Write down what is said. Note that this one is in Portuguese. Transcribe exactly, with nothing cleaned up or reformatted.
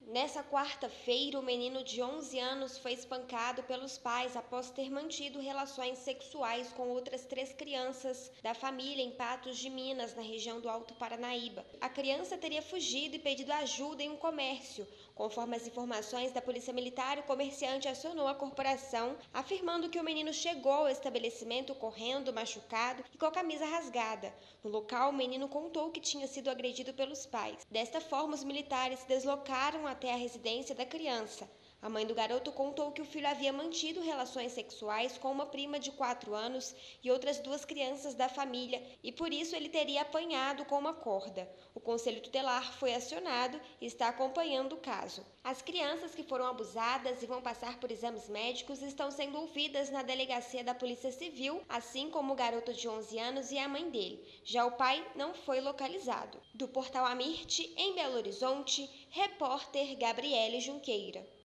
Nessa quarta-feira, o menino de onze anos foi espancado pelos pais após ter mantido relações sexuais com outras três crianças da família em Patos de Minas, na região do Alto Paranaíba. A criança teria fugido e pedido ajuda em um comércio. Conforme as informações da Polícia Militar, o comerciante acionou a corporação, afirmando que o menino chegou ao estabelecimento correndo, machucado e com a camisa rasgada. No local, o menino contou que tinha sido agredido pelos pais. Desta forma, os militares se deslocaram a até a residência da criança. A mãe do garoto contou que o filho havia mantido relações sexuais com uma prima de quatro anos e outras duas crianças da família e por isso ele teria apanhado com uma corda. O conselho tutelar foi acionado e está acompanhando o caso. As crianças que foram abusadas e vão passar por exames médicos estão sendo ouvidas na delegacia da Polícia Civil, assim como o garoto de onze anos e a mãe dele. Já o pai não foi localizado. Do portal Amirte, em Belo Horizonte, repórter Gabriele Junqueira.